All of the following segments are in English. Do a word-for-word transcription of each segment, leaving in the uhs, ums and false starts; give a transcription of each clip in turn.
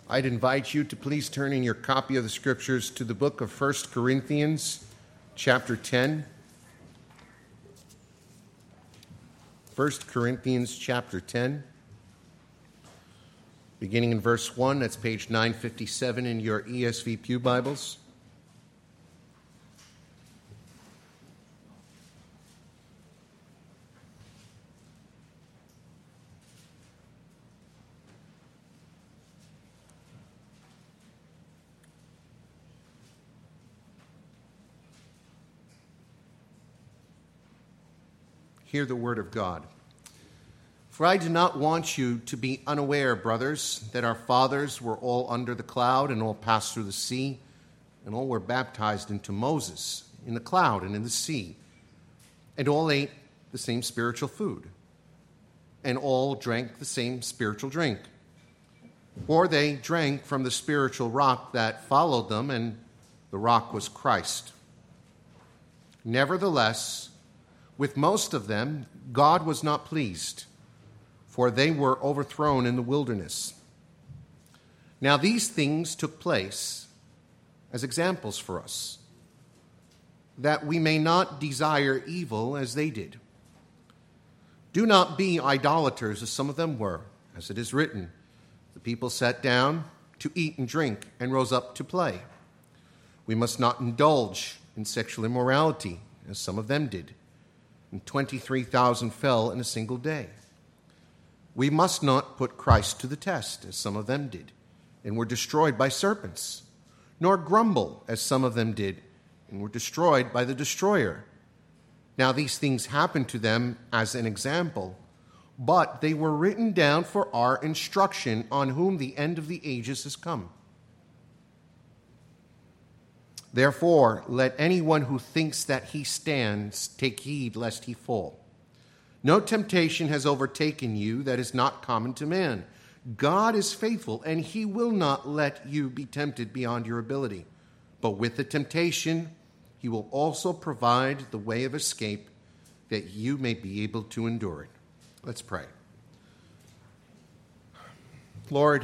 I'd invite you to please turn in your copy of the Scriptures to the book of First Corinthians, chapter ten. First Corinthians, chapter ten. Beginning in verse one, that's page nine fifty-seven in your E S V Pew Bibles. Hear the word of God. For I do not want you to be unaware, brothers, that our fathers were all under the cloud and all passed through the sea, and all were baptized into Moses in the cloud and in the sea, and all ate the same spiritual food, and all drank the same spiritual drink. For they drank from the spiritual rock that followed them, and the rock was Christ. Nevertheless, with most of them, God was not pleased, for they were overthrown in the wilderness. Now these things took place as examples for us, that we may not desire evil as they did. Do not be idolaters, as some of them were, as it is written, the people sat down to eat and drink and rose up to play. We must not indulge in sexual immorality, as some of them did, and twenty-three thousand fell in a single day. We must not put Christ to the test, as some of them did, and were destroyed by serpents, nor grumble, as some of them did, and were destroyed by the destroyer. Now these things happened to them as an example, but they were written down for our instruction, on whom the end of the ages has come. Therefore, let anyone who thinks that he stands take heed lest he fall. No temptation has overtaken you that is not common to man. God is faithful, and he will not let you be tempted beyond your ability. But with the temptation, he will also provide the way of escape, that you may be able to endure it. Let's pray. Lord,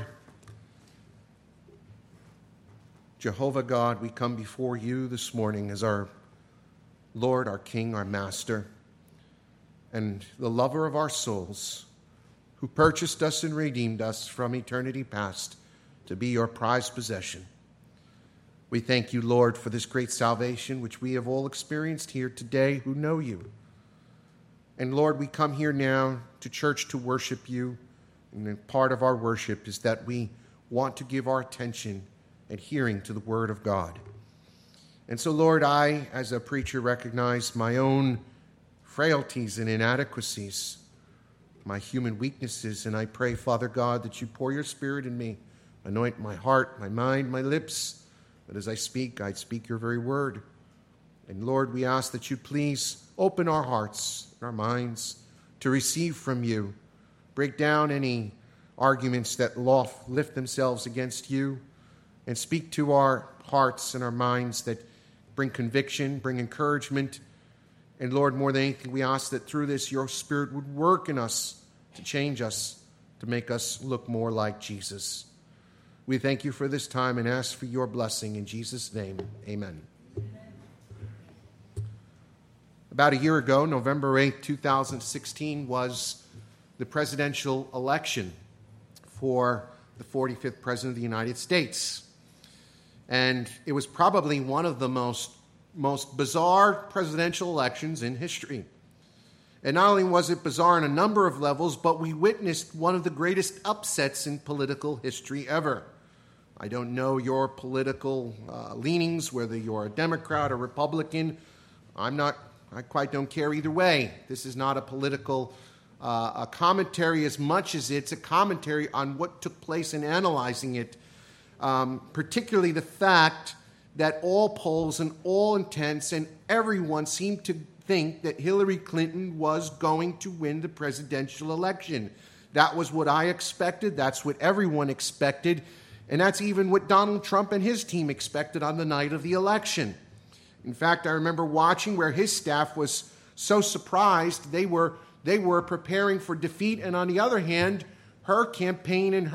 Jehovah God, we come before you this morning as our Lord, our King, our Master, and the lover of our souls, who purchased us and redeemed us from eternity past to be your prized possession. We thank you, Lord, for this great salvation which we have all experienced here today who know you. And Lord, we come here now to church to worship you, and part of our worship is that we want to give our attention adhering to the Word of God. And so, Lord, I, as a preacher, recognize my own frailties and inadequacies, my human weaknesses, and I pray, Father God, that you pour your Spirit in me, anoint my heart, my mind, my lips, that as I speak, I'd speak your very word. And Lord, we ask that you please open our hearts and our minds to receive from you, break down any arguments that lift themselves against you, and speak to our hearts and our minds that bring conviction, bring encouragement. And Lord, more than anything, we ask that through this, your Spirit would work in us to change us, to make us look more like Jesus. We thank you for this time and ask for your blessing. In Jesus' name, amen. About a year ago, November eighth, two thousand sixteen, was the presidential election for the forty-fifth President of the United States. And it was probably one of the most, most bizarre presidential elections in history. And not only was it bizarre on a number of levels, but we witnessed one of the greatest upsets in political history ever. I don't know your political uh, leanings, whether you're a Democrat or Republican. I'm not, I quite don't care either way. This is not a political uh, a commentary as much as it's a commentary on what took place in analyzing it. Um, particularly the fact that all polls and all intents and everyone seemed to think that Hillary Clinton was going to win the presidential election. That was what I expected. That's what everyone expected. And that's even what Donald Trump and his team expected on the night of the election. In fact, I remember watching where his staff was so surprised they were they were preparing for defeat, and on the other hand, her campaign and her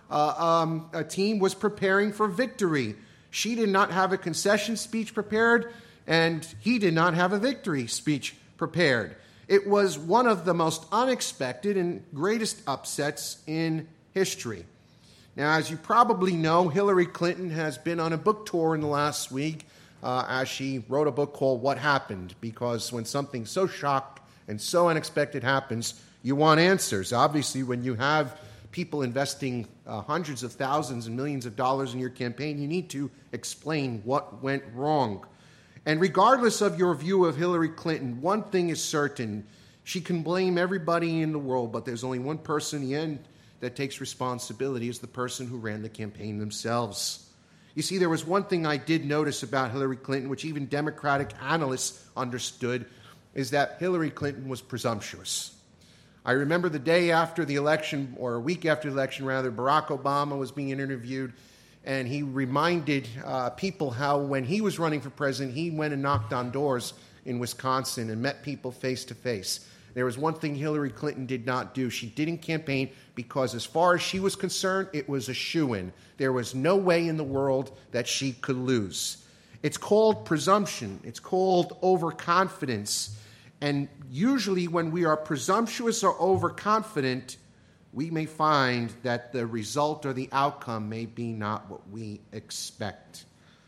uh, um, a team was preparing for victory. She did not have a concession speech prepared, and he did not have a victory speech prepared. It was one of the most unexpected and greatest upsets in history. Now, as you probably know, Hillary Clinton has been on a book tour in the last week uh, as she wrote a book called What Happened, because when something so shocked and so unexpected happens, you want answers. Obviously, when you have people investing uh, hundreds of thousands and millions of dollars in your campaign, you need to explain what went wrong. And regardless of your view of Hillary Clinton, one thing is certain. She can blame everybody in the world, but there's only one person in the end that takes responsibility, is the person who ran the campaign themselves. You see, there was one thing I did notice about Hillary Clinton, which even Democratic analysts understood, is that Hillary Clinton was presumptuous. I remember the day after the election, or a week after the election rather, Barack Obama was being interviewed, and he reminded uh, people how when he was running for president, he went and knocked on doors in Wisconsin and met people face to face. There was one thing Hillary Clinton did not do. She didn't campaign because as far as she was concerned, it was a shoo-in. There was no way in the world that she could lose. It's called presumption. It's called overconfidence. And usually when we are presumptuous or overconfident, we may find that the result or the outcome may be not what we expect.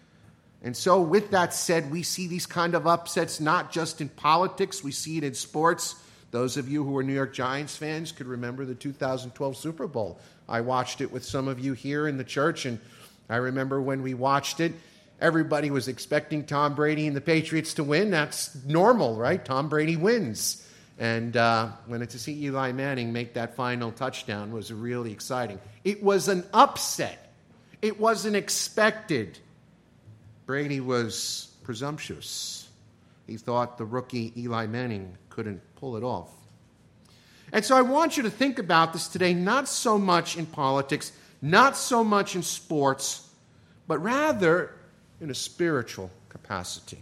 And so with that said, we see these kind of upsets not just in politics, we see it in sports. Those of you who are New York Giants fans could remember the two thousand twelve Super Bowl. I watched it with some of you here in the church, and I remember when we watched it, everybody was expecting Tom Brady and the Patriots to win. That's normal, right? Tom Brady wins. And uh, when to see Eli Manning make that final touchdown was really exciting. It was an upset. It wasn't expected. Brady was presumptuous. He thought the rookie Eli Manning couldn't pull it off. And so I want you to think about this today, not so much in politics, not so much in sports, but rather in a spiritual capacity.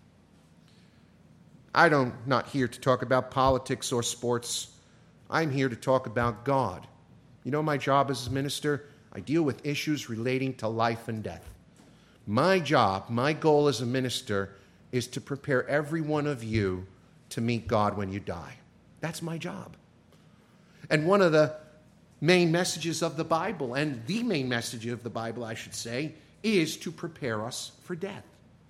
I don't not here to talk about politics or sports. I'm here to talk about God. You know my job as a minister? I deal with issues relating to life and death. My job, my goal as a minister is to prepare every one of you to meet God when you die. That's my job. And one of the main messages of the Bible, and the main message of the Bible, I should say, is to prepare us for death.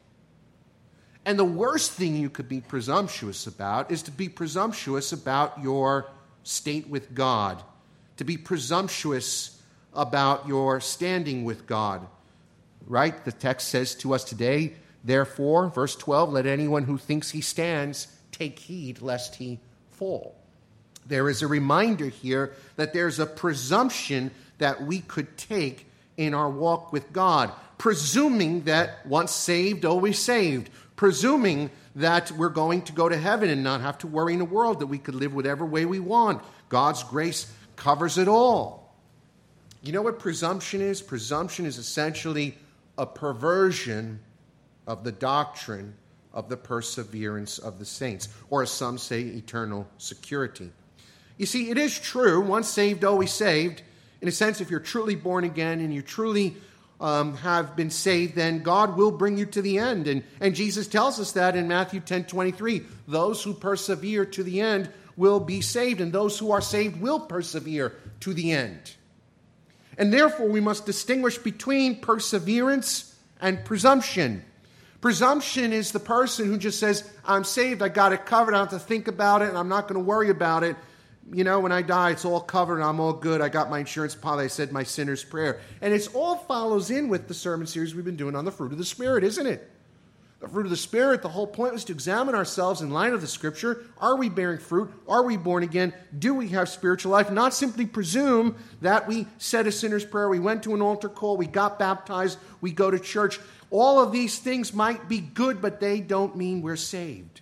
And the worst thing you could be presumptuous about is to be presumptuous about your state with God, to be presumptuous about your standing with God. Right? The text says to us today, therefore, verse twelve, let anyone who thinks he stands take heed lest he fall. There is a reminder here that there's a presumption that we could take in our walk with God, presuming that once saved, always saved, presuming that we're going to go to heaven and not have to worry in a world, that we could live whatever way we want. God's grace covers it all. You know what presumption is? Presumption is essentially a perversion of the doctrine of the perseverance of the saints, or as some say, eternal security. You see, it is true, once saved, always saved. In a sense, if you're truly born again and you truly um, have been saved, then God will bring you to the end. And, and Jesus tells us that in Matthew ten twenty-three. Those who persevere to the end will be saved, and those who are saved will persevere to the end. And therefore, we must distinguish between perseverance and presumption. Presumption is the person who just says, I'm saved, I got it covered, I don't have to think about it, and I'm not going to worry about it. You know, when I die, it's all covered, I'm all good, I got my insurance policy, I said my sinner's prayer. And it all follows in with the sermon series we've been doing on the fruit of the Spirit, isn't it? The fruit of the Spirit, the whole point was to examine ourselves in light of the Scripture. Are we bearing fruit? Are we born again? Do we have spiritual life? Not simply presume that we said a sinner's prayer, we went to an altar call, we got baptized, we go to church. All of these things might be good, but they don't mean we're saved.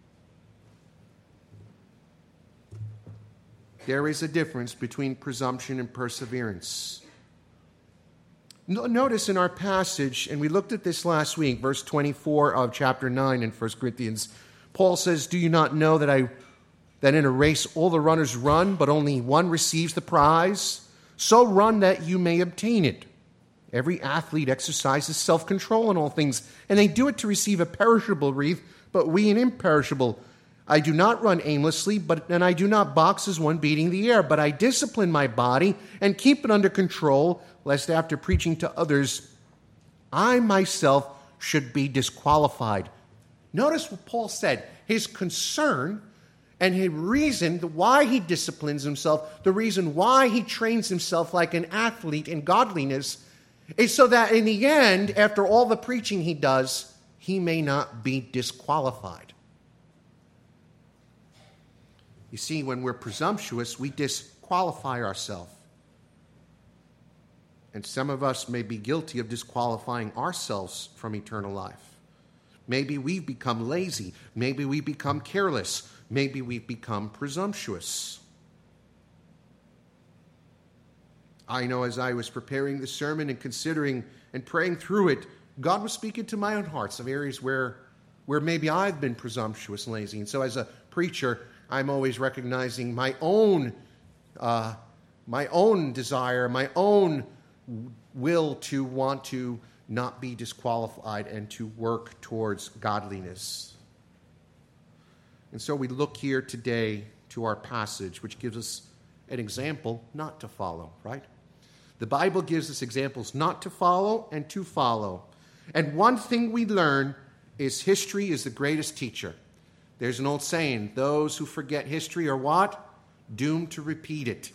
There is a difference between presumption and perseverance. Notice in our passage, and we looked at this last week, verse twenty-four of chapter nine in First Corinthians, Paul says, do you not know that I that in a race all the runners run, but only one receives the prize? So run that you may obtain it. Every athlete exercises self-control in all things, and they do it to receive a perishable wreath, but we an imperishable. I do not run aimlessly, but and I do not box as one beating the air, but I discipline my body and keep it under control, lest after preaching to others, I myself should be disqualified. Notice what Paul said. His concern and his reason why he disciplines himself, the reason why he trains himself like an athlete in godliness, is so that in the end, after all the preaching he does, he may not be disqualified. You see, when we're presumptuous, we disqualify ourselves. And some of us may be guilty of disqualifying ourselves from eternal life. Maybe we've become lazy. Maybe we become careless. Maybe we've become presumptuous. I know as I was preparing the sermon and considering and praying through it, God was speaking to my own heart, some areas where, where maybe I've been presumptuous and lazy. And so as a preacher, I'm always recognizing my own, uh, my own desire, my own will to want to not be disqualified and to work towards godliness. And so we look here today to our passage, which gives us an example not to follow, right? The Bible gives us examples not to follow and to follow. And one thing we learn is history is the greatest teacher. There's an old saying, those who forget history are what? Doomed to repeat it.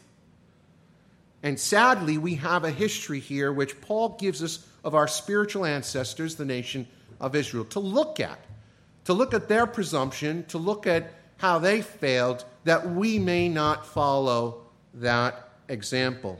And sadly, we have a history here which Paul gives us of our spiritual ancestors, the nation of Israel, to look at. To look at their presumption, to look at how they failed, that we may not follow that example.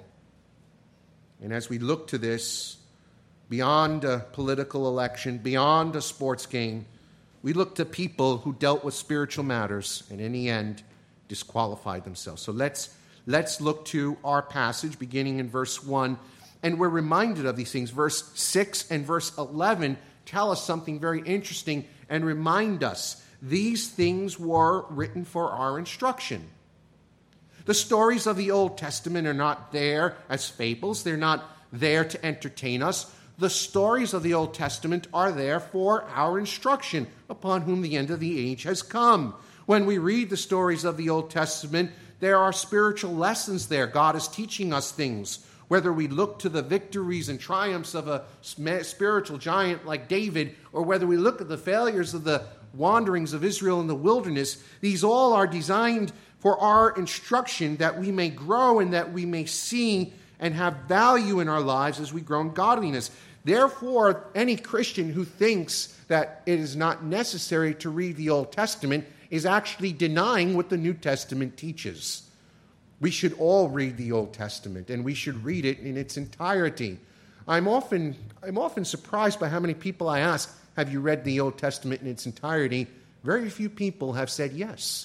And as we look to this, beyond a political election, beyond a sports game, we look to people who dealt with spiritual matters and in the end disqualified themselves. So let's let's look to our passage beginning in verse one. And we're reminded of these things. Verse six and verse eleven tell us something very interesting and remind us these things were written for our instruction. The stories of the Old Testament are not there as fables. They're not there to entertain us. The stories of the Old Testament are there for our instruction, upon whom the end of the age has come. When we read the stories of the Old Testament, there are spiritual lessons there. God is teaching us things. Whether we look to the victories and triumphs of a spiritual giant like David, or whether we look at the failures of the wanderings of Israel in the wilderness, these all are designed for our instruction, that we may grow and that we may see and have value in our lives as we grow in godliness. Therefore, any Christian who thinks that it is not necessary to read the Old Testament is actually denying what the New Testament teaches. We should all read the Old Testament, and we should read it in its entirety. I'm often, I'm often surprised by how many people I ask, have you read the Old Testament in its entirety? Very few people have said yes.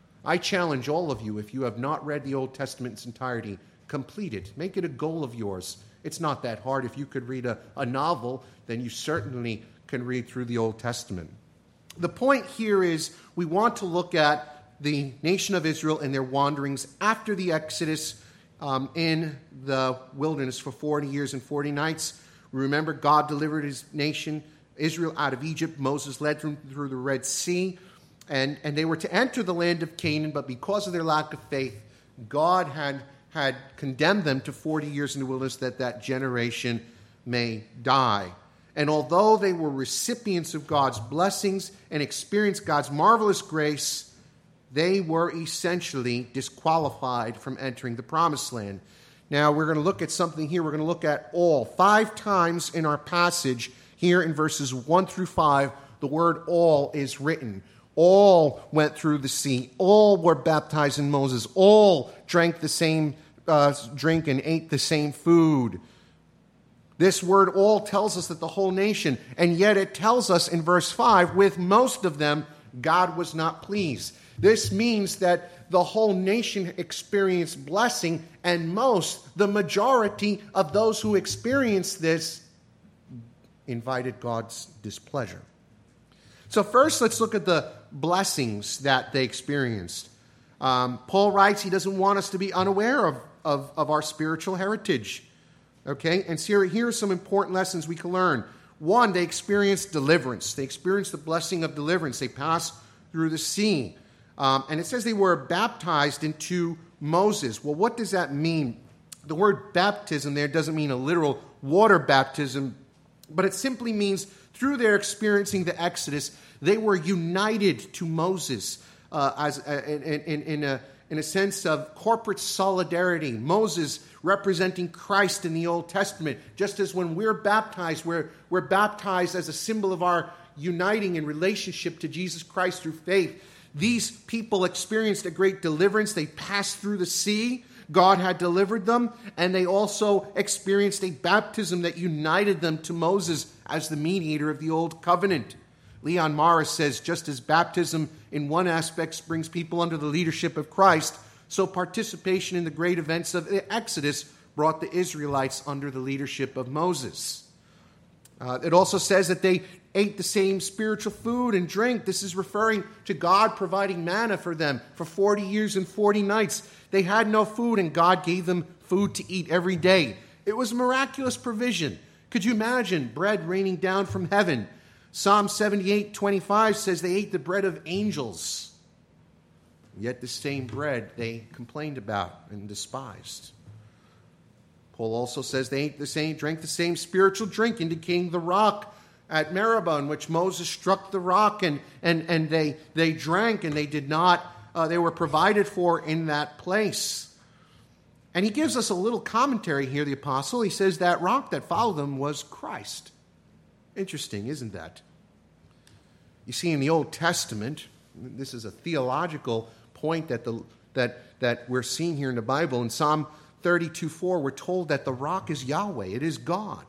I challenge all of you, if you have not read the Old Testament in its entirety, complete it. Make it a goal of yours. It's not that hard. If you could read a, a novel, then you certainly can read through the Old Testament. The point here is we want to look at the nation of Israel and their wanderings after the Exodus um, in the wilderness for forty years and forty nights. Remember, God delivered his nation, Israel, out of Egypt. Moses led them through the Red Sea, and, and they were to enter the land of Canaan, but because of their lack of faith, God had, had condemned them to forty years in the wilderness, that that generation may die. And although they were recipients of God's blessings and experienced God's marvelous grace, they were essentially disqualified from entering the promised land. Now, we're going to look at something here. We're going to look at all. Five times in our passage here in verses one through five, the word all is written. All went through the sea. All were baptized in Moses. All drank the same uh, drink and ate the same food. This word all tells us that the whole nation, and yet it tells us in verse five, with most of them, God was not pleased. This means that the whole nation experienced blessing, and most, the majority of those who experienced this, invited God's displeasure. So first, let's look at the blessings that they experienced. Um, Paul writes he doesn't want us to be unaware of, of, of our spiritual heritage. Okay? And so here, here are some important lessons we can learn. One, they experienced deliverance. They experienced the blessing of deliverance. They passed through the sea. Um, and it says they were baptized into Moses. Well, what does that mean? The word baptism there doesn't mean a literal water baptism, but it simply means through their experiencing the Exodus, they were united to Moses uh, as uh, in, in, in, a, in a sense of corporate solidarity. Moses representing Christ in the Old Testament, just as when we're baptized, we're, we're baptized as a symbol of our uniting in relationship to Jesus Christ through faith. These people experienced a great deliverance. They passed through the sea. God had delivered them, and they also experienced a baptism that united them to Moses as the mediator of the Old Covenant. Leon Morris says, just as baptism in one aspect brings people under the leadership of Christ, so participation in the great events of the Exodus brought the Israelites under the leadership of Moses. Uh, it also says that they ate the same spiritual food and drink. This is referring to God providing manna for them for forty years and forty nights. They had no food, and God gave them food to eat every day. It was miraculous provision. Could you imagine bread raining down from heaven? Psalm seventy-eight twenty-five says they ate the bread of angels. Yet the same bread they complained about and despised. Paul also says they ate the same, drank the same spiritual drink, indicating the rock at Meribah, in which Moses struck the rock, and and and they they drank, and they did not. Uh, they were provided for in that place. And he gives us a little commentary here. The apostle, he says that rock that followed them was Christ. Interesting, isn't that? You see, in the Old Testament, this is a theological point that the that that we're seeing here in the Bible. In Psalm thirty-two four, we're told that the rock is Yahweh. It is God.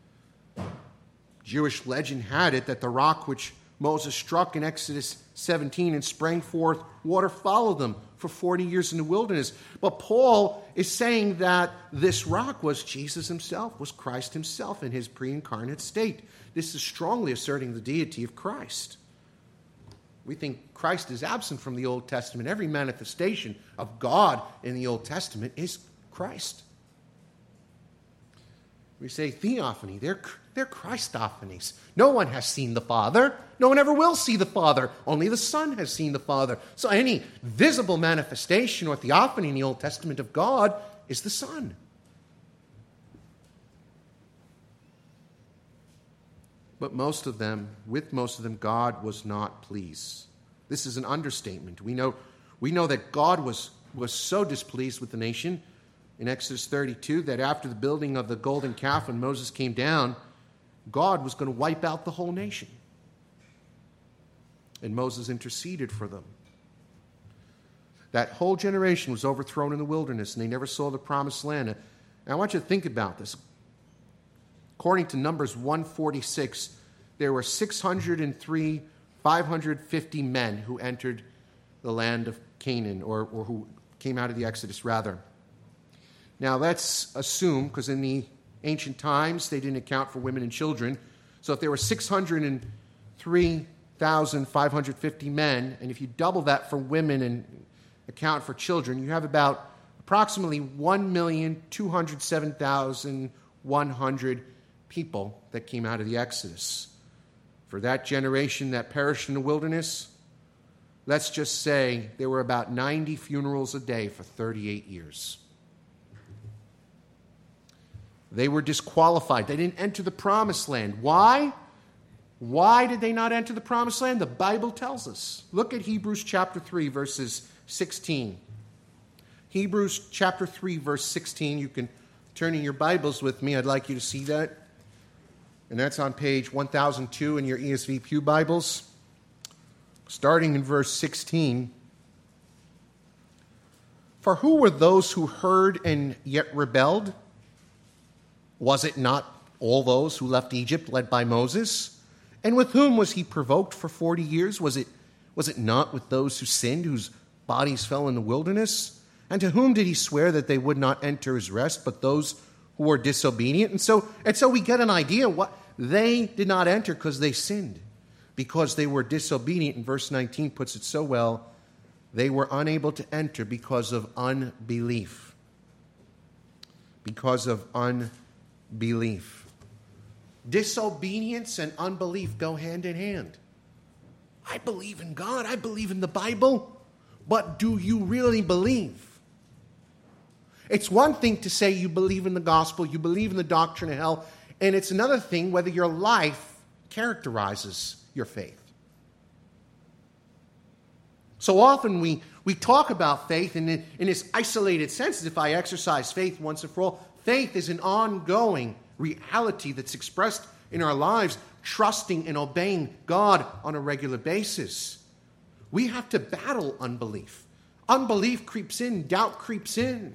Jewish legend had it that the rock which Moses struck in Exodus seventeen and sprang forth water followed them for forty years in the wilderness. But Paul is saying that this rock was Jesus himself, was Christ himself in his pre-incarnate state. This is strongly asserting the deity of Christ. We think Christ is absent from the Old Testament. Every manifestation of God in the Old Testament is Christ. We say theophany. They're, they're Christophanies. No one has seen the Father. No one ever will see the Father. Only the Son has seen the Father. So any visible manifestation or theophany in the Old Testament of God is the Son. But most of them, with most of them, God was not pleased. This is an understatement. We know, we know that God was, was so displeased with the nation in Exodus thirty-two that after the building of the golden calf, when Moses came down, God was going to wipe out the whole nation. And Moses interceded for them. That whole generation was overthrown in the wilderness, and they never saw the promised land. And I want you to think about this. According to Numbers one forty-six, there were six hundred three, five hundred fifty men who entered the land of Canaan, or, or who came out of the Exodus, rather. Now, let's assume, because in the ancient times, they didn't account for women and children. So if there were six hundred three thousand five hundred fifty men, and if you double that for women and account for children, you have about approximately one million two hundred seven thousand one hundred people that came out of the Exodus. For that generation that perished in the wilderness, let's just say there were about ninety funerals a day for thirty-eight years. They were disqualified. They didn't enter the promised land. Why? Why did they not enter the promised land? The Bible tells us. Look at Hebrews chapter three, verses sixteen. Hebrews chapter three, verse sixteen. You can turn in your Bibles with me. I'd like you to see that. And that's on page one thousand two in your E S V Pew Bibles. Starting in verse sixteen. For who were those who heard and yet rebelled? Was it not all those who left Egypt led by Moses? And with whom was he provoked for forty years? Was it, was it not with those who sinned, whose bodies fell in the wilderness? And to whom did he swear that they would not enter his rest, but those who were disobedient? And so, and so we get an idea what they did not enter because they sinned, because they were disobedient. And verse nineteen puts it so well, they were unable to enter because of unbelief. because of unbelief. Disobedience and unbelief go hand in hand. I believe in God. I believe in the Bible. But do you really believe? It's one thing to say you believe in the gospel, you believe in the doctrine of hell, and it's another thing whether your life characterizes your faith. So often we, we talk about faith in, in this isolated sense, as if I exercise faith once and for all. Faith is an ongoing reality that's expressed in our lives, trusting and obeying God on a regular basis. We have to battle unbelief. Unbelief creeps in, doubt creeps in.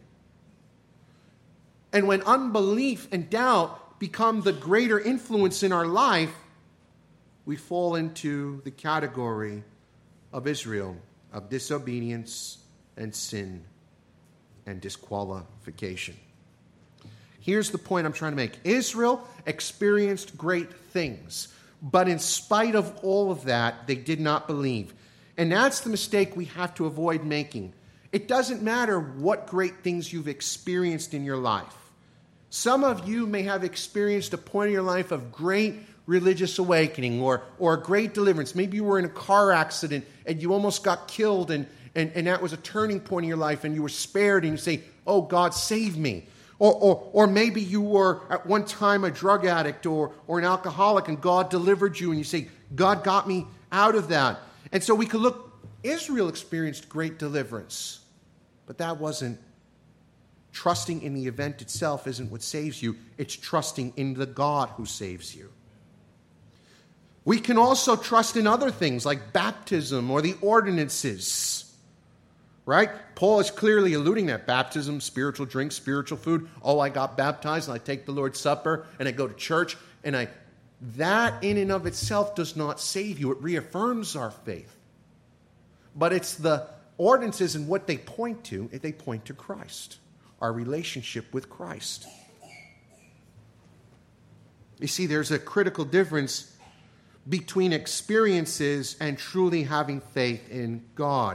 And when unbelief and doubt become the greater influence in our life, we fall into the category of Israel, of disobedience and sin and disqualification. Here's the point I'm trying to make. Israel experienced great things, but in spite of all of that, they did not believe. And that's the mistake we have to avoid making. It doesn't matter what great things you've experienced in your life. Some of you may have experienced a point in your life of great religious awakening or, or a great deliverance. Maybe you were in a car accident and you almost got killed, and, and, and that was a turning point in your life, and you were spared, and you say, oh, God, save me. Or, or, or maybe you were at one time a drug addict or, or an alcoholic, and God delivered you, and you say, God got me out of that. And so we could look, Israel experienced great deliverance, but that wasn't, trusting in the event itself isn't what saves you. It's trusting in the God who saves you. We can also trust in other things like baptism or the ordinances, right? Paul is clearly alluding that baptism, spiritual drink, spiritual food. Oh, I got baptized and I take the Lord's Supper and I go to church, and I that in and of itself does not save you. It reaffirms our faith. But it's the ordinances and what they point to. They point to Christ, our relationship with Christ. You see, there's a critical difference between experiences and truly having faith in God.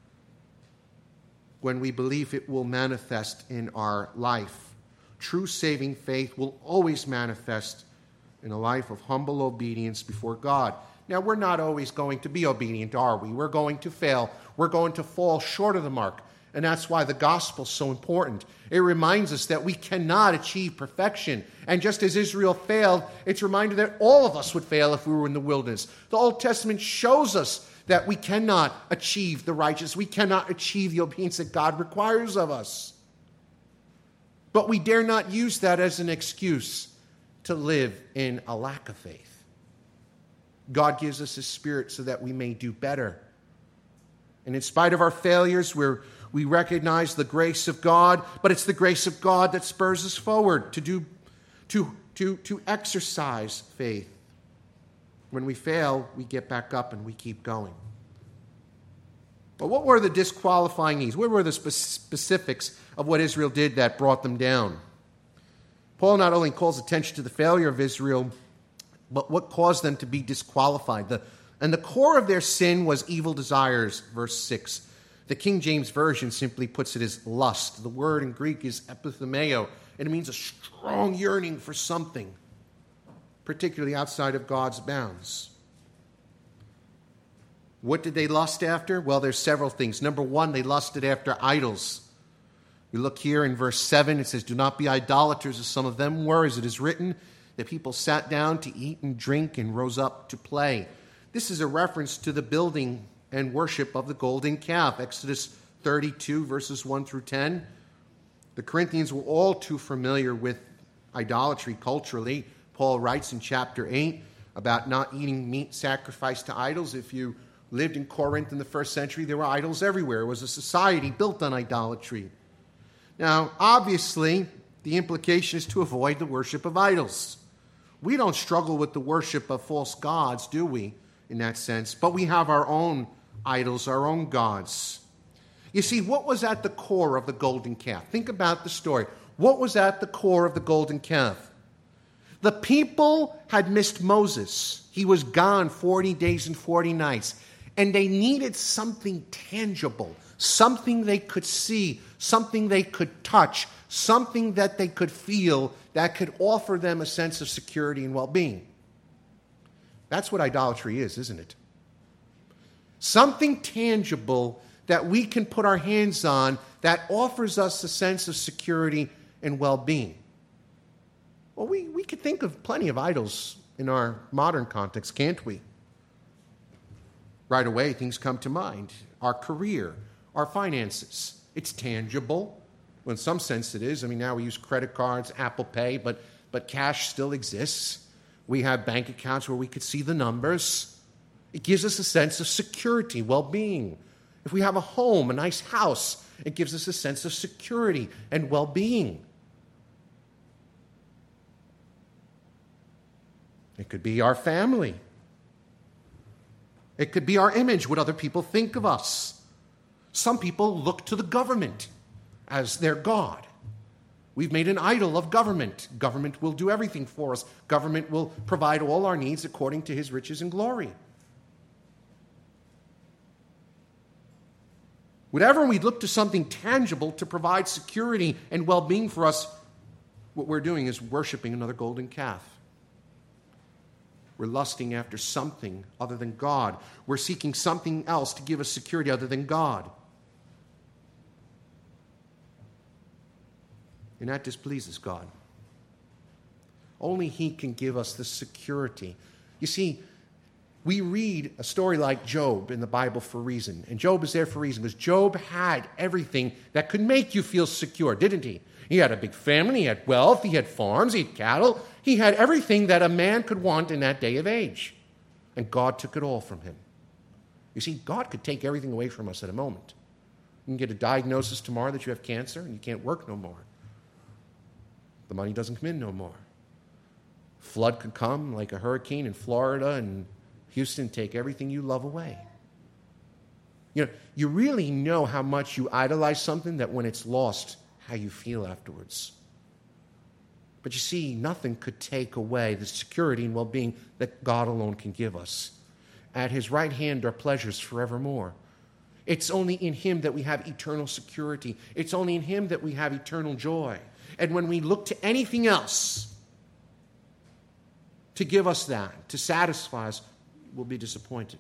When we believe it will manifest in our life. True saving faith will always manifest in a life of humble obedience before God. Now, we're not always going to be obedient, are we? We're going to fail. We're going to fall short of the mark. And that's why the gospel is so important. It reminds us that we cannot achieve perfection. And just as Israel failed, it's a reminder that all of us would fail if we were in the wilderness. The Old Testament shows us that we cannot achieve the righteous. We cannot achieve the obedience that God requires of us. But we dare not use that as an excuse to live in a lack of faith. God gives us His Spirit so that we may do better. And in spite of our failures, we're We recognize the grace of God, but it's the grace of God that spurs us forward to do, to, to, to exercise faith. When we fail, we get back up and we keep going. But what were the disqualifying needs? What were the spe- specifics of what Israel did that brought them down? Paul not only calls attention to the failure of Israel, but what caused them to be disqualified. The, and the core of their sin was evil desires, verse six. The King James Version simply puts it as lust. The word in Greek is epithumeo, and it means a strong yearning for something, particularly outside of God's bounds. What did they lust after? Well, there's several things. Number one, they lusted after idols. We look here in verse seven, it says, do not be idolaters as some of them were, as it is written, that people sat down to eat and drink and rose up to play. This is a reference to the building and worship of the golden calf. Exodus thirty-two, verses one through ten. The Corinthians were all too familiar with idolatry culturally. Paul writes in chapter eight about not eating meat sacrificed to idols. If you lived in Corinth in the first century, there were idols everywhere. It was a society built on idolatry. Now, obviously, the implication is to avoid the worship of idols. We don't struggle with the worship of false gods, do we, in that sense? But we have our own idols, our own gods. You see, what was at the core of the golden calf? Think about the story. What was at the core of the golden calf? The people had missed Moses. He was gone forty days and forty nights. And they needed something tangible, something they could see, something they could touch, something that they could feel that could offer them a sense of security and well-being. That's what idolatry is, isn't it? Something tangible that we can put our hands on that offers us a sense of security and well-being. Well, we, we could think of plenty of idols in our modern context, can't we? Right away, things come to mind. Our career, our finances. It's tangible. Well, in some sense it is. I mean, now we use credit cards, Apple Pay, but, but cash still exists. We have bank accounts where we could see the numbers. It gives us a sense of security, well-being. If we have a home, a nice house, it gives us a sense of security and well-being. It could be our family. It could be our image, what other people think of us. Some people look to the government as their God. We've made an idol of government. Government will do everything for us. Government will provide all our needs according to his riches and glory. Whenever we look to something tangible to provide security and well-being for us, what we're doing is worshiping another golden calf. We're lusting after something other than God. We're seeking something else to give us security other than God. And that displeases God. Only he can give us the security. You see, we read a story like Job in the Bible for a reason. And Job is there for a reason, because Job had everything that could make you feel secure, didn't he? He had a big family, he had wealth, he had farms, he had cattle. He had everything that a man could want in that day of age. And God took it all from him. You see, God could take everything away from us at a moment. You can get a diagnosis tomorrow that you have cancer and you can't work no more. The money doesn't come in no more. Flood could come like a hurricane in Florida and Houston, take everything you love away. You know, you really know how much you idolize something that when it's lost, how you feel afterwards. But you see, nothing could take away the security and well-being that God alone can give us. At his right hand are pleasures forevermore. It's only in him that we have eternal security. It's only in him that we have eternal joy. And when we look to anything else to give us that, to satisfy us, we'll be disappointed.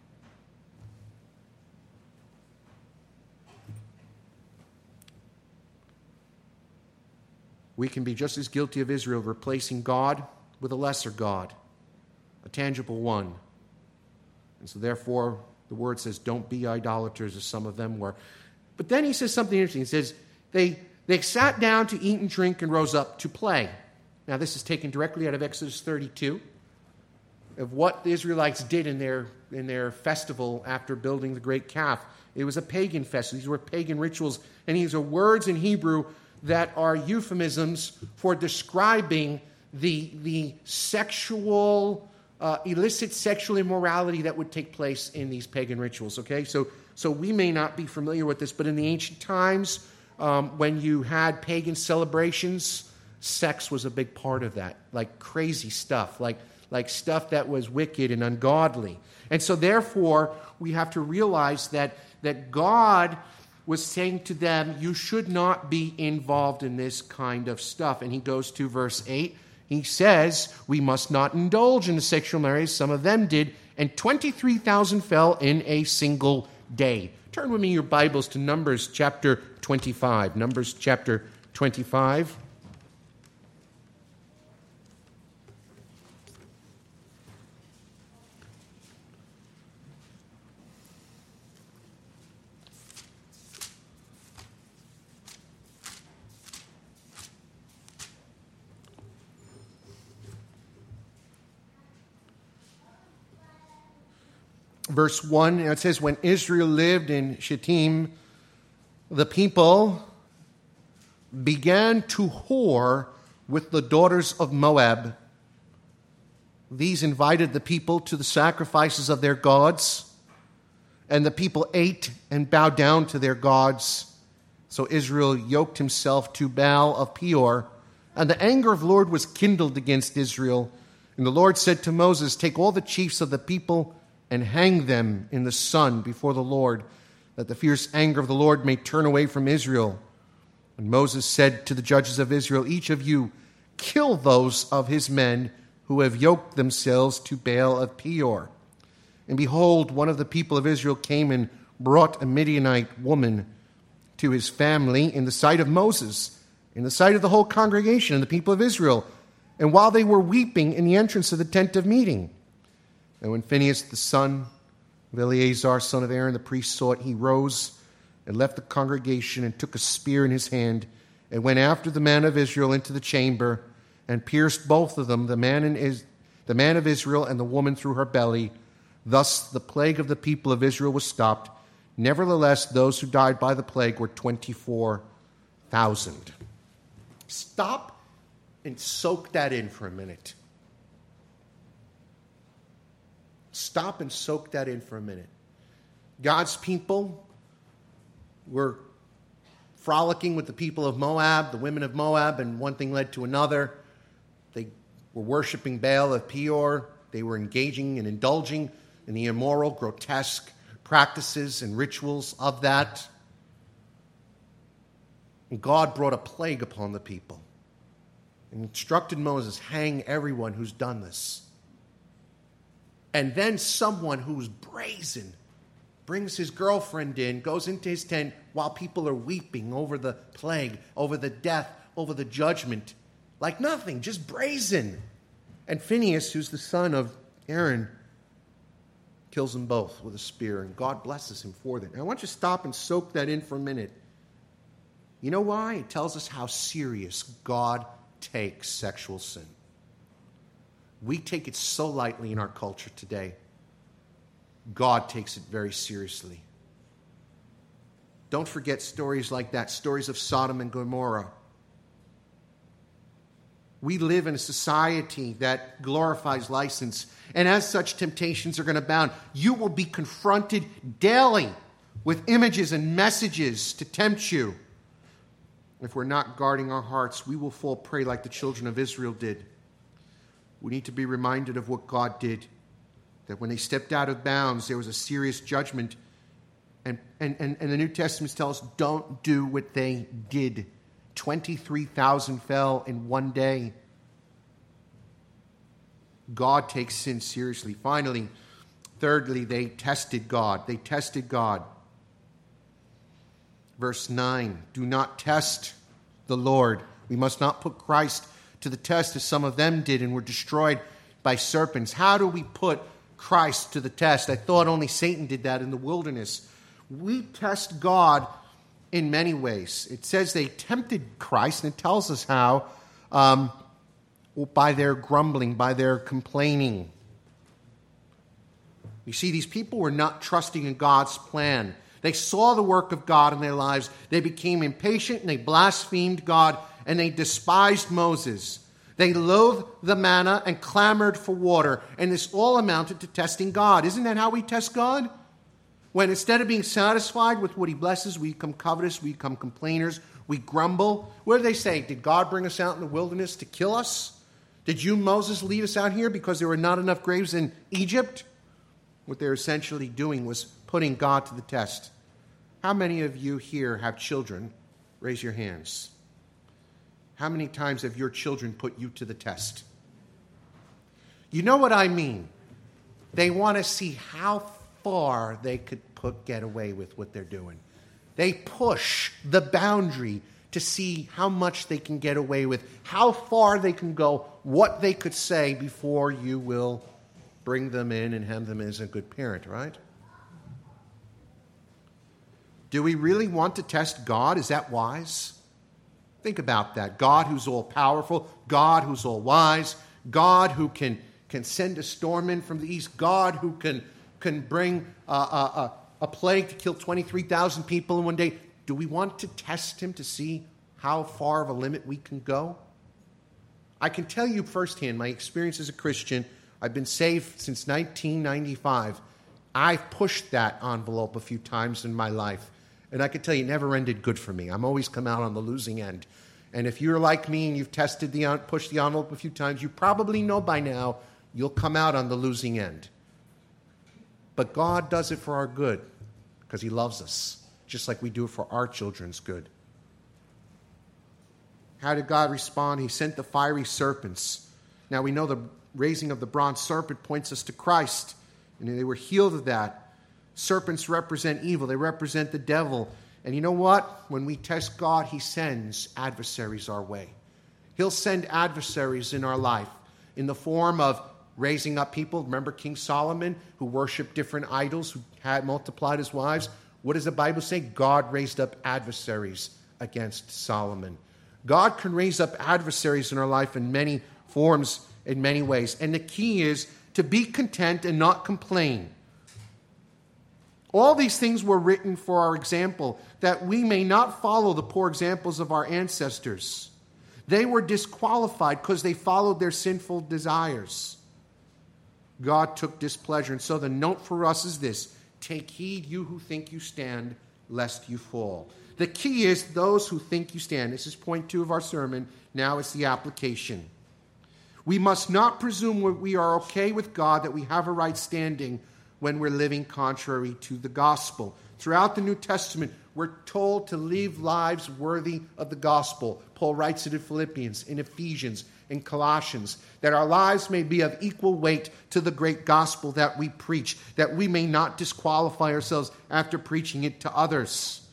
We can be just as guilty of Israel, replacing God with a lesser God, a tangible one. And so therefore, the word says, don't be idolaters, as some of them were. But then he says something interesting. He says, they, they sat down to eat and drink and rose up to play. Now, this is taken directly out of Exodus thirty-two, of what the Israelites did in their, in their festival after building the great calf. It was a pagan festival. These were pagan rituals. And these are words in Hebrew that are euphemisms for describing the, the sexual, uh, illicit sexual immorality that would take place in these pagan rituals, okay? So, so we may not be familiar with this, but in the ancient times, um, when you had pagan celebrations, sex was a big part of that, like crazy stuff, like, like stuff that was wicked and ungodly. And so therefore, we have to realize that, that God was saying to them, you should not be involved in this kind of stuff. And he goes to verse eight. He says, we must not indulge in the sexual marriage. Some of them did, and twenty-three thousand fell in a single day. Turn with me your Bibles to Numbers chapter twenty-five. Numbers chapter twenty-five. Verse one, it says, when Israel lived in Shittim, the people began to whore with the daughters of Moab. These invited the people to the sacrifices of their gods, and the people ate and bowed down to their gods. So Israel yoked himself to Baal of Peor, and the anger of the Lord was kindled against Israel. And the Lord said to Moses, take all the chiefs of the people and hang them in the sun before the Lord, that the fierce anger of the Lord may turn away from Israel. And Moses said to the judges of Israel, each of you kill those of his men who have yoked themselves to Baal of Peor. And behold, one of the people of Israel came and brought a Midianite woman to his family in the sight of Moses, in the sight of the whole congregation and the people of Israel, and while they were weeping in the entrance of the tent of meeting. And when Phinehas, the son of Eleazar, son of Aaron, the priest, saw it, he rose and left the congregation and took a spear in his hand and went after the man of Israel into the chamber and pierced both of them, the man, in is, the man of Israel and the woman through her belly. Thus the plague of the people of Israel was stopped. Nevertheless, those who died by the plague were twenty-four thousand. Stop and soak that in for a minute. Stop and soak that in for a minute. God's people were frolicking with the people of Moab, the women of Moab, and one thing led to another. They were worshiping Baal of Peor. They were engaging and indulging in the immoral, grotesque practices and rituals of that. And God brought a plague upon the people and instructed Moses, hang everyone who's done this. And then someone who's brazen brings his girlfriend in, goes into his tent while people are weeping over the plague, over the death, over the judgment. Like nothing, just brazen. And Phinehas, who's the son of Aaron, kills them both with a spear, and God blesses him for that. Now, I want you to stop and soak that in for a minute. You know why? It tells us how serious God takes sexual sin. We take it so lightly in our culture today. God takes it very seriously. Don't forget stories like that, stories of Sodom and Gomorrah. We live in a society that glorifies license, and as such, temptations are going to abound. You will be confronted daily with images and messages to tempt you. If we're not guarding our hearts, we will fall prey like the children of Israel did. We need to be reminded of what God did, that when they stepped out of bounds, there was a serious judgment. And, and, and, and the New Testament tells us, don't do what they did. twenty-three thousand fell in one day. God takes sin seriously. Finally, thirdly, they tested God. They tested God. Verse nine, do not test the Lord. We must not put Christ to the test as some of them did and were destroyed by serpents. How do we put Christ to the test? I thought only Satan did that in the wilderness. We test God in many ways. It says they tempted Christ, and it tells us how, um, by their grumbling, by their complaining. You see, these people were not trusting in God's plan. They saw the work of God in their lives. They became impatient, and they blasphemed God, and they despised Moses. They loathed the manna and clamored for water, and this all amounted to testing God. Isn't that how we test God? When instead of being satisfied with what he blesses, we become covetous, we become complainers, we grumble. What do they say? Did God bring us out in the wilderness to kill us? Did you, Moses, lead us out here because there were not enough graves in Egypt? What they're essentially doing was putting God to the test. How many of you here have children? Raise your hands. How many times have your children put you to the test? You know what I mean. They want to see how far they could put, get away with what they're doing. They push the boundary to see how much they can get away with, how far they can go, what they could say before you will bring them in and have them as a good parent, right? Do we really want to test God? Is that wise? Think about that. God who's all-powerful, God who's all-wise, God who can, can send a storm in from the east, God who can, can bring uh, a, a, a plague to kill twenty-three thousand people in one day. Do we want to test him to see how far of a limit we can go? I can tell you firsthand, my experience as a Christian, I've been saved since nineteen ninety-five. I've pushed that envelope a few times in my life. And I can tell you, it never ended good for me. I'm always come out on the losing end. And if you're like me and you've tested the pushed the envelope a few times, you probably know by now you'll come out on the losing end. But God does it for our good because he loves us, just like we do it for our children's good. How did God respond? He sent the fiery serpents. Now we know the raising of the bronze serpent points us to Christ, and they were healed of that. Serpents represent evil. They represent the devil. And you know what? When we test God, he sends adversaries our way. He'll send adversaries in our life in the form of raising up people. Remember King Solomon, who worshiped different idols, who had multiplied his wives? What does the Bible say? God raised up adversaries against Solomon. God can raise up adversaries in our life in many forms, in many ways. And the key is to be content and not complain. All these things were written for our example, that we may not follow the poor examples of our ancestors. They were disqualified because they followed their sinful desires. God took displeasure. And so the note for us is this: take heed, you who think you stand, lest you fall. The key is those who think you stand. This is point two of our sermon. Now it's the application. We must not presume that we are okay with God, that we have a right standing when we're living contrary to the gospel. Throughout the New Testament, we're told to live lives worthy of the gospel. Paul writes it in Philippians, in Ephesians, in Colossians, that our lives may be of equal weight to the great gospel that we preach, that we may not disqualify ourselves after preaching it to others.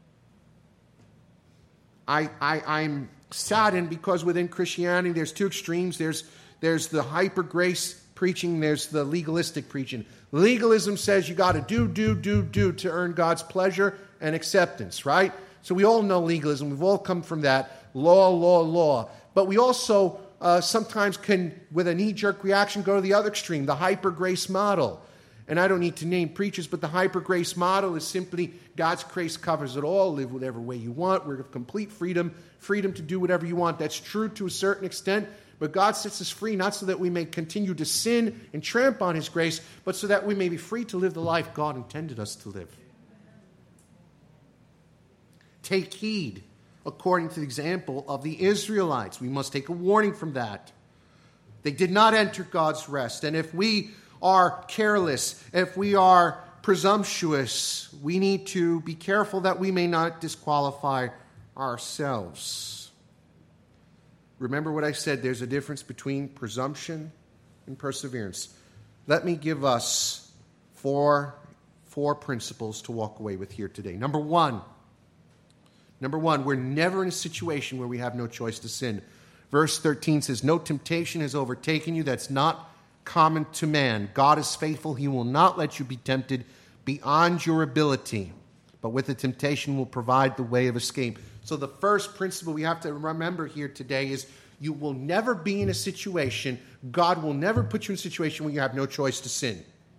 I, I, I'm saddened because within Christianity there's two extremes. There's, there's the hyper-grace preaching, there's the legalistic preaching. Legalism says you got to do, do, do, do to earn God's pleasure and acceptance, right? So we all know legalism. We've all come from that. Law, law, law. But we also uh, sometimes can, with a knee-jerk reaction, go to the other extreme, the hyper-grace model. And I don't need to name preachers, but the hyper-grace model is simply God's grace covers it all. Live whatever way you want. We're of complete freedom, freedom to do whatever you want. That's true to a certain extent, but God sets us free not so that we may continue to sin and tramp on his grace, but so that we may be free to live the life God intended us to live. Take heed, according to the example of the Israelites. We must take a warning from that. They did not enter God's rest. And if we are careless, if we are presumptuous, we need to be careful that we may not disqualify ourselves. Remember what I said, there's a difference between presumption and perseverance. Let me give us four, four principles to walk away with here today. Number one, number one, we're never in a situation where we have no choice to sin. Verse thirteen says, no temptation has overtaken you that's not common to man. God is faithful. He will not let you be tempted beyond your ability, but with the temptation will provide the way of escape. So the first principle we have to remember here today is you will never be in a situation, God will never put you in a situation where you have no choice to sin.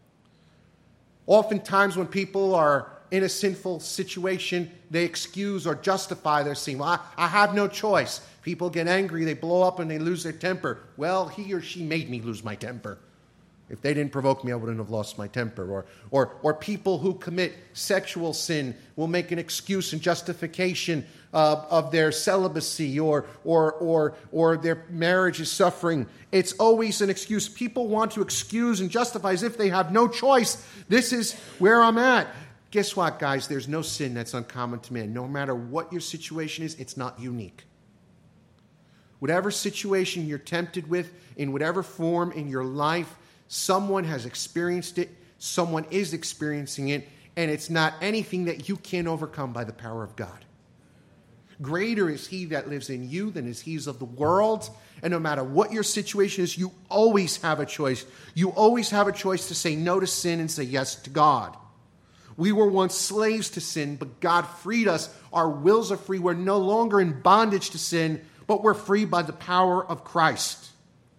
Oftentimes when people are in a sinful situation, they excuse or justify their sin. Well, I, I have no choice. People get angry, they blow up, and they lose their temper. Well, he or she made me lose my temper. If they didn't provoke me, I wouldn't have lost my temper. Or, or, or people who commit sexual sin will make an excuse and justification uh, of their celibacy or, or, or, or their marriage is suffering. It's always an excuse. People want to excuse and justify as if they have no choice. This is where I'm at. Guess what, guys? There's no sin that's uncommon to man. No matter what your situation is, it's not unique. Whatever situation you're tempted with, in whatever form in your life, someone has experienced it, someone is experiencing it, and it's not anything that you can't overcome by the power of God. Greater is he that lives in you than is he of the world. And no matter what your situation is, you always have a choice. You always have a choice to say no to sin and say yes to God. We were once slaves to sin, but God freed us. Our wills are free. We're no longer in bondage to sin, but we're free by the power of Christ.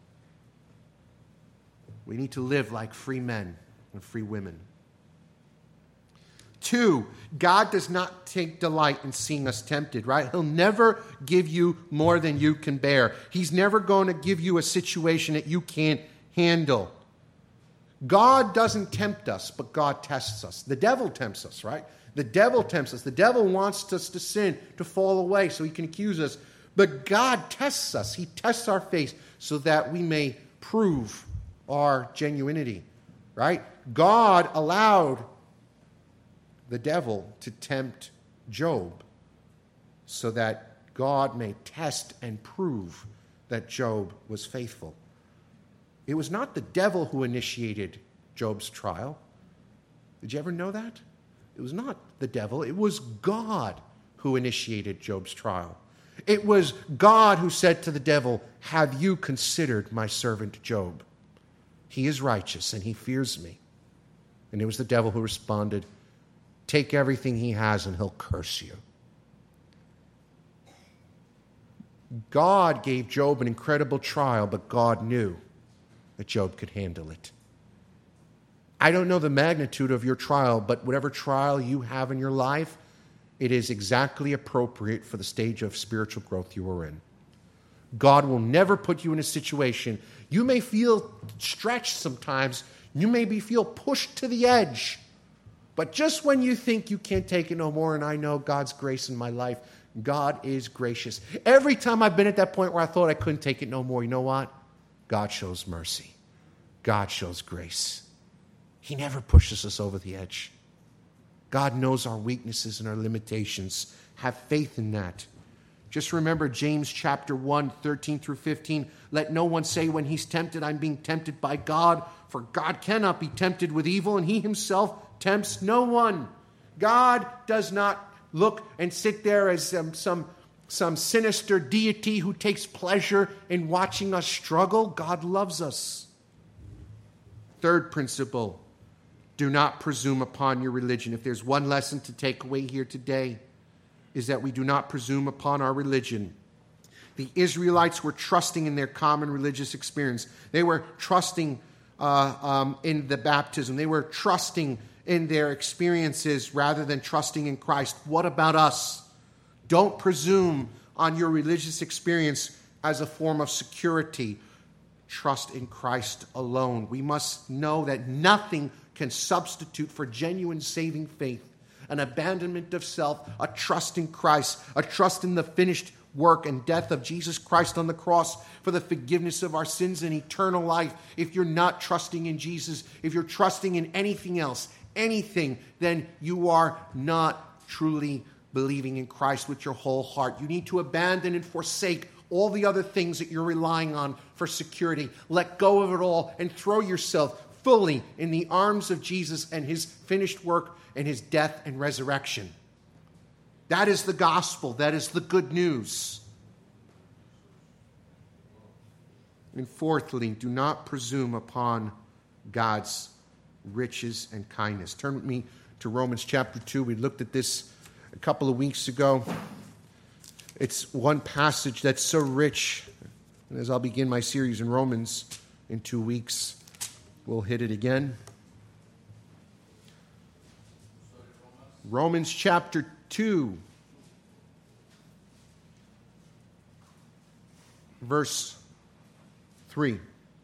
We need to live like free men and free women. Two, God does not take delight in seeing us tempted, right? He'll never give you more than you can bear. He's never going to give you a situation that you can't handle. God doesn't tempt us, but God tests us. The devil tempts us, right? The devil tempts us. The devil wants us to sin, to fall away, so he can accuse us. But God tests us. He tests our faith so that we may prove our genuinity, right? God allowed the devil to tempt Job so that God may test and prove that Job was faithful. It was not the devil who initiated Job's trial. Did you ever know that? It was not the devil. It was God who initiated Job's trial. It was God who said to the devil, "Have you considered my servant Job? He is righteous and he fears me." And it was the devil who responded, "Take everything he has and he'll curse you." God gave Job an incredible trial, but God knew that Job could handle it. I don't know the magnitude of your trial, but whatever trial you have in your life, it is exactly appropriate for the stage of spiritual growth you are in. God will never put you in a situation. You may feel stretched sometimes. You may be feel pushed to the edge. But just when you think you can't take it no more, and I know God's grace in my life, God is gracious. Every time I've been at that point where I thought I couldn't take it no more, you know what? God shows mercy. God shows grace. He never pushes us over the edge. God knows our weaknesses and our limitations. Have faith in that. Just remember James chapter one, thirteen through fifteen. Let no one say when he's tempted, I'm being tempted by God. For God cannot be tempted with evil, and he himself tempts no one. God does not look and sit there as um, some, some sinister deity who takes pleasure in watching us struggle. God loves us. Third principle, do not presume upon your religion. If there's one lesson to take away here today, is that we do not presume upon our religion. The Israelites were trusting in their common religious experience. They were trusting uh, um, in the baptism. They were trusting in their experiences rather than trusting in Christ. What about us? Don't presume on your religious experience as a form of security. Trust in Christ alone. We must know that nothing can substitute for genuine saving faith, an abandonment of self, a trust in Christ, a trust in the finished work and death of Jesus Christ on the cross for the forgiveness of our sins and eternal life. If you're not trusting in Jesus, if you're trusting in anything else, anything, then you are not truly believing in Christ with your whole heart. You need to abandon and forsake all the other things that you're relying on for security. Let go of it all and throw yourself fully in the arms of Jesus and his finished work and his death and resurrection. That is the gospel. That is the good news. And fourthly, do not presume upon God's riches and kindness. Turn with me to Romans chapter two. We looked at this a couple of weeks ago. It's one passage that's so rich. And as I'll begin my series in Romans in two weeks, we'll hit it again. Romans chapter two, verse three.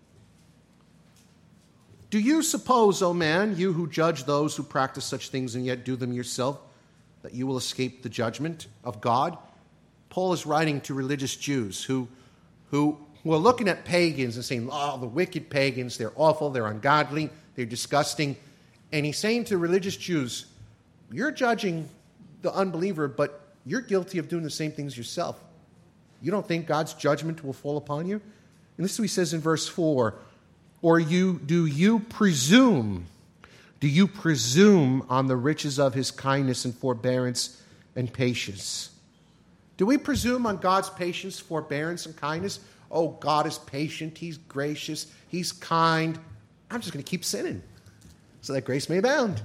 Do you suppose, O man, you who judge those who practice such things and yet do them yourself, that you will escape the judgment of God? Paul is writing to religious Jews who, who were looking at pagans and saying, oh, the wicked pagans, they're awful, they're ungodly, they're disgusting. And he's saying to religious Jews, you're judging the unbeliever, but you're guilty of doing the same things yourself. You don't think God's judgment will fall upon you? And this is what he says in verse four. Or you do you presume, do you presume on the riches of his kindness and forbearance and patience? Do we presume on God's patience, forbearance, and kindness? Oh, God is patient, he's gracious, he's kind. I'm just going to keep sinning so that grace may abound.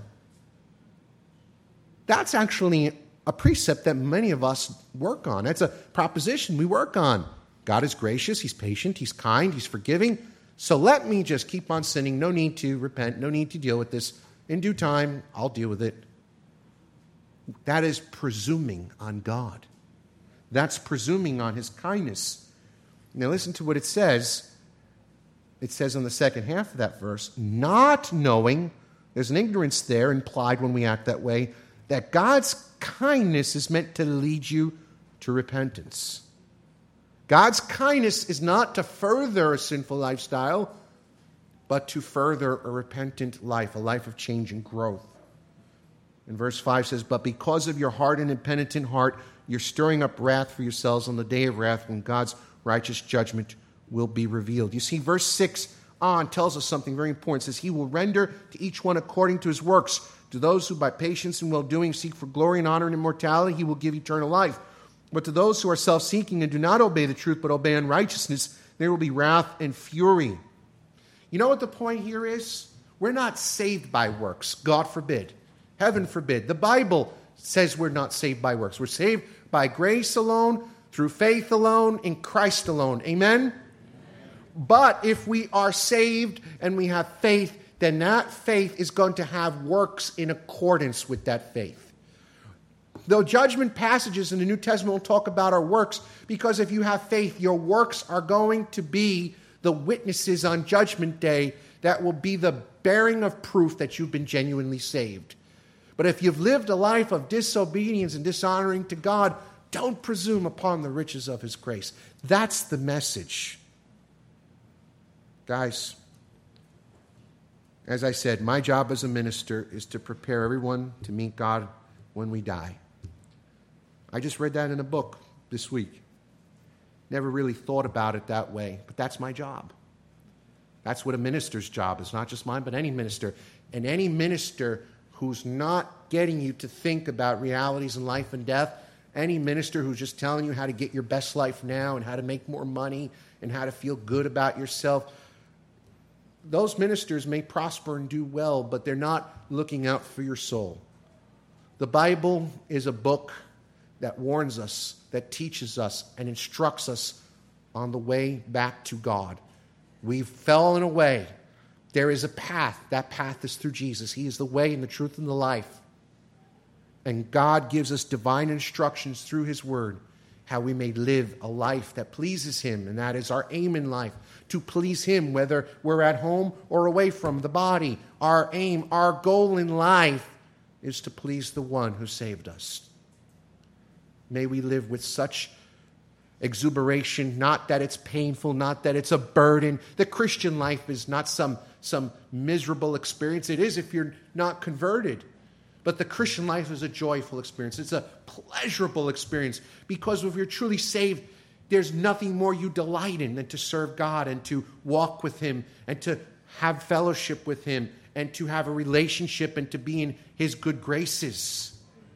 That's actually a precept that many of us work on. That's a proposition we work on. God is gracious, he's patient, he's kind, he's forgiving. So let me just keep on sinning. No need to repent. No need to deal with this. In due time, I'll deal with it. That is presuming on God. That's presuming on his kindness. Now listen to what it says. It says on the second half of that verse, not knowing, there's an ignorance there implied when we act that way, that God's kindness is meant to lead you to repentance. God's kindness is not to further a sinful lifestyle, but to further a repentant life, a life of change and growth. And verse five says, but because of your hard and impenitent heart, you're stirring up wrath for yourselves on the day of wrath when God's righteous judgment will be revealed. You see, verse six on tells us something very important. It says, he will render to each one according to his works. To those who by patience and well-doing seek for glory and honor and immortality, he will give eternal life. But to those who are self-seeking and do not obey the truth but obey unrighteousness, there will be wrath and fury. You know what the point here is? We're not saved by works. God forbid. Heaven forbid. The Bible says we're not saved by works. We're saved by grace alone, through faith alone, in Christ alone. Amen? Amen? But if we are saved and we have faith, then that faith is going to have works in accordance with that faith. Though judgment passages in the New Testament will talk about our works, because if you have faith, your works are going to be the witnesses on Judgment Day that will be the bearing of proof that you've been genuinely saved. But if you've lived a life of disobedience and dishonoring to God, don't presume upon the riches of his grace. That's the message. Guys, as I said, my job as a minister is to prepare everyone to meet God when we die. I just read that in a book this week. Never really thought about it that way, but that's my job. That's what a minister's job is, not just mine, but any minister. And any minister who's not getting you to think about realities in life and death, any minister who's just telling you how to get your best life now and how to make more money and how to feel good about yourself, those ministers may prosper and do well, but they're not looking out for your soul. The Bible is a book that warns us, that teaches us, and instructs us on the way back to God. We've fallen away. There is a path. That path is through Jesus. He is the way and the truth and the life. And God gives us divine instructions through his word, how we may live a life that pleases him, and that is our aim in life, to please him, whether we're at home or away from the body. Our aim, our goal in life is to please the one who saved us. May we live with such exuberation, not that it's painful, not that it's a burden. The Christian life is not some, some miserable experience. It is if you're not converted. But the Christian life is a joyful experience. It's a pleasurable experience, because if you're truly saved, there's nothing more you delight in than to serve God and to walk with him and to have fellowship with him and to have a relationship and to be in his good graces.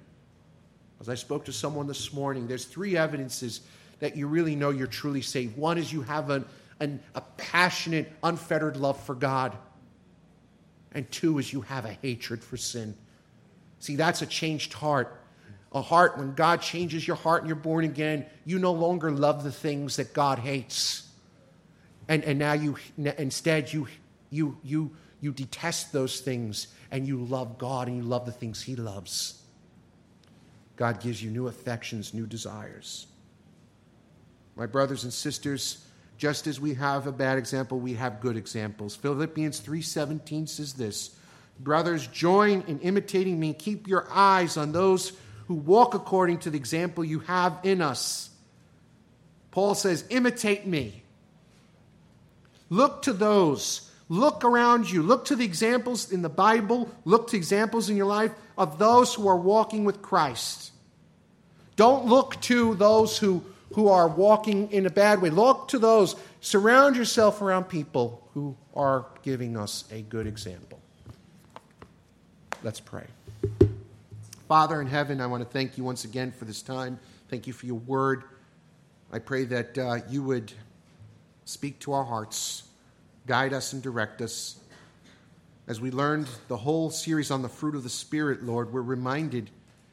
As I spoke to someone this morning, there's three evidences that you really know you're truly saved. One is you have an, an, a passionate, unfettered love for God. And two is you have a hatred for sin. See, that's a changed heart. A heart, when God changes your heart and you're born again, you no longer love the things that God hates. And, and now you, instead, you, you, you, you detest those things and you love God and you love the things he loves. God gives you new affections, new desires. My brothers and sisters, just as we have a bad example, we have good examples. Philippians three seventeen says this, brothers, join in imitating me. Keep your eyes on those who walk according to the example you have in us. Paul says, imitate me. Look to those. Look around you. Look to the examples in the Bible. Look to examples in your life of those who are walking with Christ. Don't look to those who, who are walking in a bad way. Look to those. Surround yourself around people who are giving us a good example. Let's pray. Father in heaven, I want to thank you once again for this time. Thank you for your word. I pray that uh, you would speak to our hearts, guide us and direct us. As we learned the whole series on the fruit of the Spirit, Lord, we're reminded,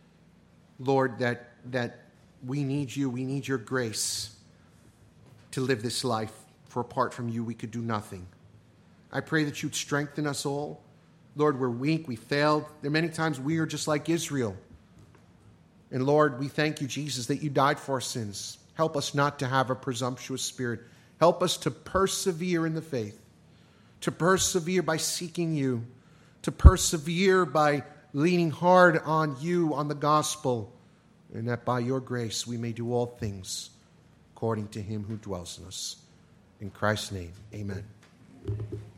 Lord, that, that we need you, we need your grace to live this life, for apart from you we could do nothing. I pray that you'd strengthen us all. Lord, we're weak, we failed. There are many times we are just like Israel. And Lord, we thank you, Jesus, that you died for our sins. Help us not to have a presumptuous spirit. Help us to persevere in the faith, to persevere by seeking you, to persevere by leaning hard on you, on the gospel, and that by your grace we may do all things according to him who dwells in us. In Christ's name, amen.